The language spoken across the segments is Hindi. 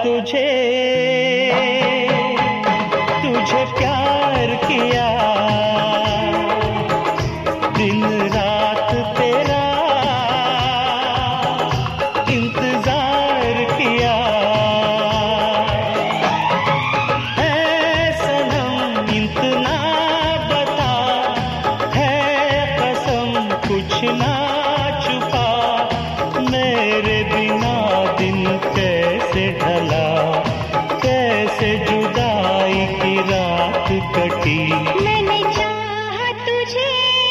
तुझे, तुझे प्यार किया, दिन रात तेरा इंतजार किया। है सनम इतना बता, है कसम कुछ ना छुपा, मेरे बिना दिन कैसे ढला, कैसे जुदाई की रात कटी। मैंने चाहा तुझे,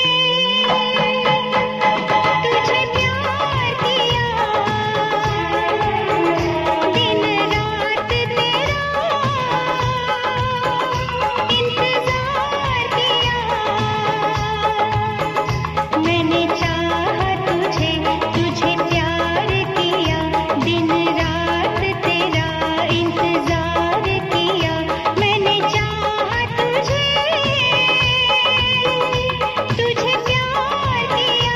तुझे प्यार किया, दिन रात तेरा इंतजार किया। मैंने चाहा तुझे, तुझे प्यार किया, दिन रात तेरा इंतजार किया। मैंने चाहा तुझे, तुझे प्यार किया।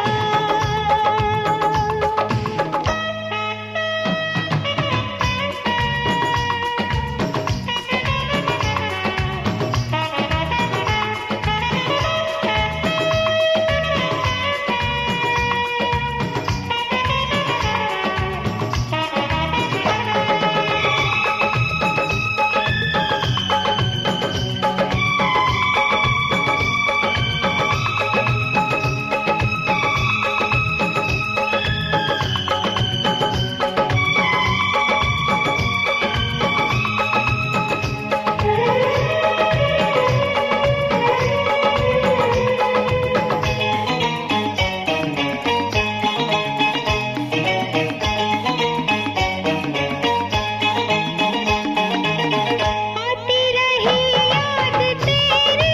आती रही याद तेरी,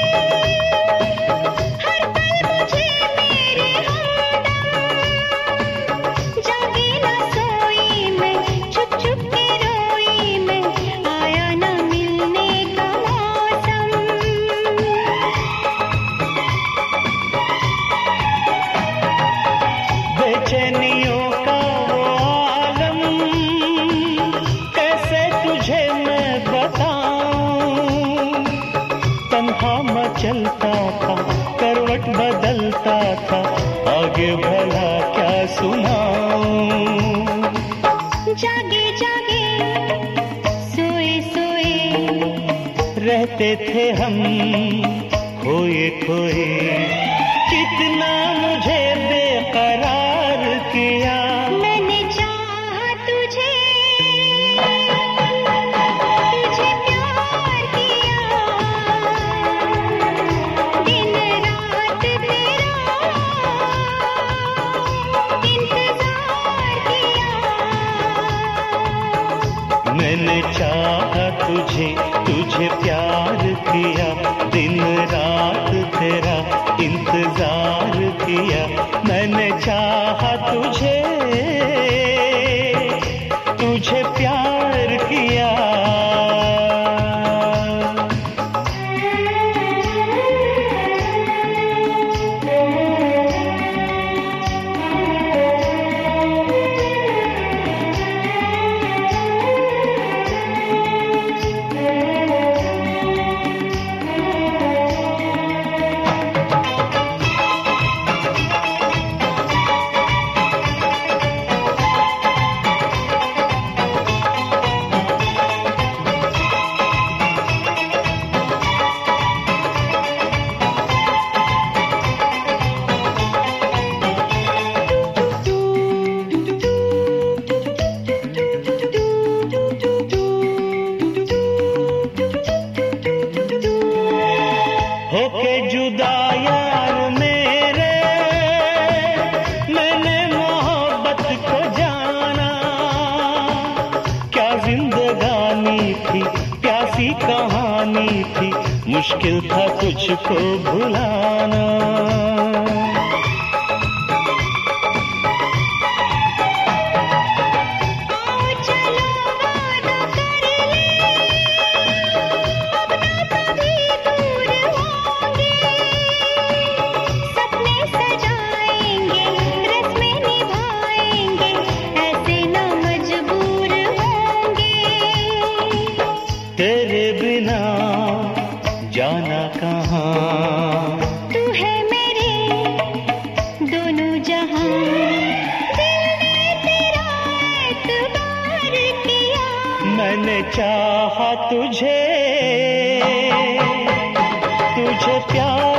हर पल मुझे मेरे हमदम। जागी ना सोई मैं, छुप छुप के रोई मैं, आया ना मिलने का मौसम। बेचैनियों का वो आलम कैसे तुझे मैं बताऊं, तन्हा मचलता था, करवट बदलता था, आगे भला क्या सुनाऊं। जागे जागे सोए सोए रहते थे हम खोए खोए, कितना मुझे बेकरार किया। मैंने चाहा तुझे, तुझे प्यार किया, दिन रात तेरा इंतजार किया। मैंने चाहा तुझे, तुझे प्यार किया, दिन रात तेरा इंतजार किया। मैंने चाहा तुझे, तुझे प्यार किया। होके जुदा यार मेरे, मैंने मोहब्बत को जाना, क्या जिंदगानी थी, प्यासी कहानी थी, मुश्किल था तुझको भुलाना। आओ चलो वादा कर ले, अब ना कभी दूर होंगे, सपने सजाएंगे, रस्में निभाएंगे, ऐसे ना मजबूर होंगे। मैंने चाहा तुझे, तुझे प्यार